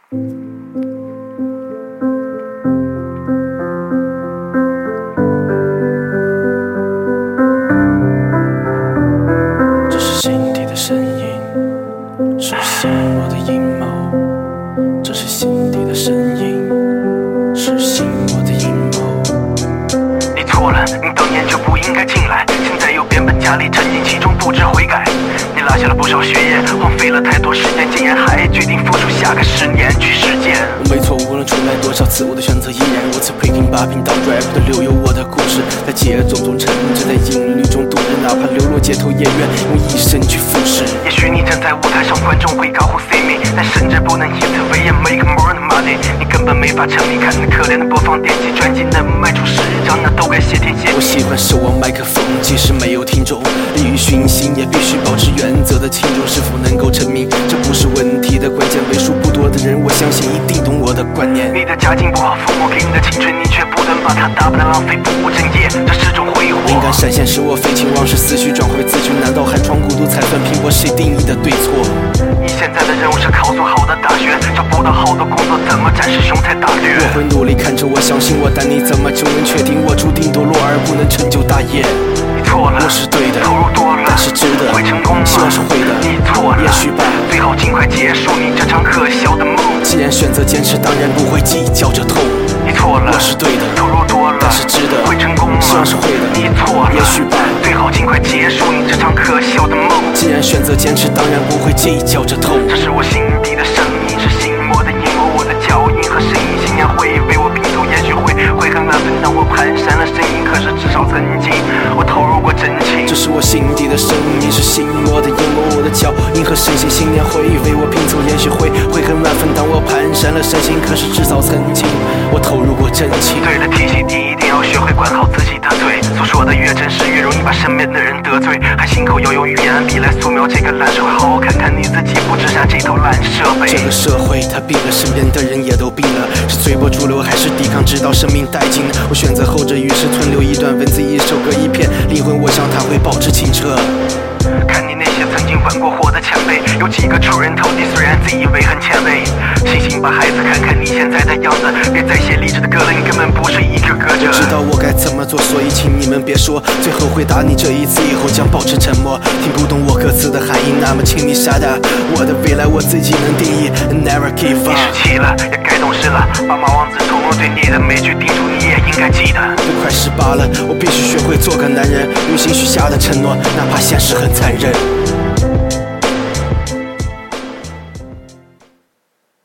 这是心底的声音，是心魔的阴谋。这是心底的声音，是心魔的阴谋。 你错了，你当年就不应该进来，现在又变本加厉，沉浸其中不知悔改。你落下了不少血液，荒废了太多时间，竟然还决定付出下个10年去实践。 我没错，无论重来多少次，我的选择依然如此。Breaking 把频道 rap 的留有我的故事，在节奏中沉醉，在音律中度日，哪怕流落街头，也愿用一生去复试。 也许你站在舞台上，观众会高呼 see me， 但甚至不能以此为业 make more money。你根本没法成名，看那可怜的播放点击专辑能卖出10张，那都该谢天谢地。 我喜欢手握麦克风，即使没有听众，利于熏心，也必须保持原则的轻重，是否能够成名，这不是问题的关键。为数不多的人，我相信一定懂我的观念。 你的家境不好，父母给你的青春，你却不断把它大不得浪费，不务正业，这是种挥霍。 灵感闪现使我废寝忘食，思绪转回自居，难道寒窗孤独才算拼搏？谁定义的对错？ 你现在的任务是考所好的大学，找不到好的工作，怎么展示雄才大略？ 我会努力，看着我，相信我，但你怎么就能确定我注定堕落而不能成就大业？ 你错了， 我是对的， 投入多了， 但是值得， 会成功吗？ 希望是会的。 你错了， 也许吧， 最好尽快结束你这场可笑的梦。 既然选择坚持，当然不会计较这痛。 你错了， 我是对的， 投入多了， 但是值得， 会成功吗？ 希望是会的。 你错了， 也许吧， 最好尽快结束你这场可笑的梦。 既然选择坚持，当然不会计较这痛。 这是我心底的声音，是心魔的阴谋，我的脚印和声音，信念会为我拼凑，也许会很难分当我蹒跚了声音，可是至少曾经我投入过真情。 这是我心底的声音，是心魔的阴谋，我的脚印和身心，信念会为我拼凑，也许会很难分当我蹒跚了身心，可是至少曾经我投入过真情。 对了，提醒你一定要学会管好自己的嘴，所说的越真实，越容易把身边的人得罪，还信口要用语言笔来素描这个烂社会，好好看看你自己，不只下这头烂设备。 这个社会它病了，身边的人也都病了，是随波逐流还是抵抗直到生命殆尽？我选择后者，于是存留一段文字，一首歌，一片灵魂，我想它会保持清澈。 看你那些曾经玩过火的前辈，有几个出人头地，虽然自以为很前卫。醒醒吧孩子，看看你现在的样子，别再写励志的歌了，你根本不是一个歌者。 我知道我该怎么做，所以请你们别说，最后回答你这一次以后将保持沉默。听不懂我歌词的含义，那么请你shut up，我的未来我自己能定义 ，never give up。 你17了，也该懂事了，爸妈王子承诺对你的每句叮嘱，你也应该记得。 都快18了，我必须学会做个男人，履行许下的承诺，哪怕现实很残忍。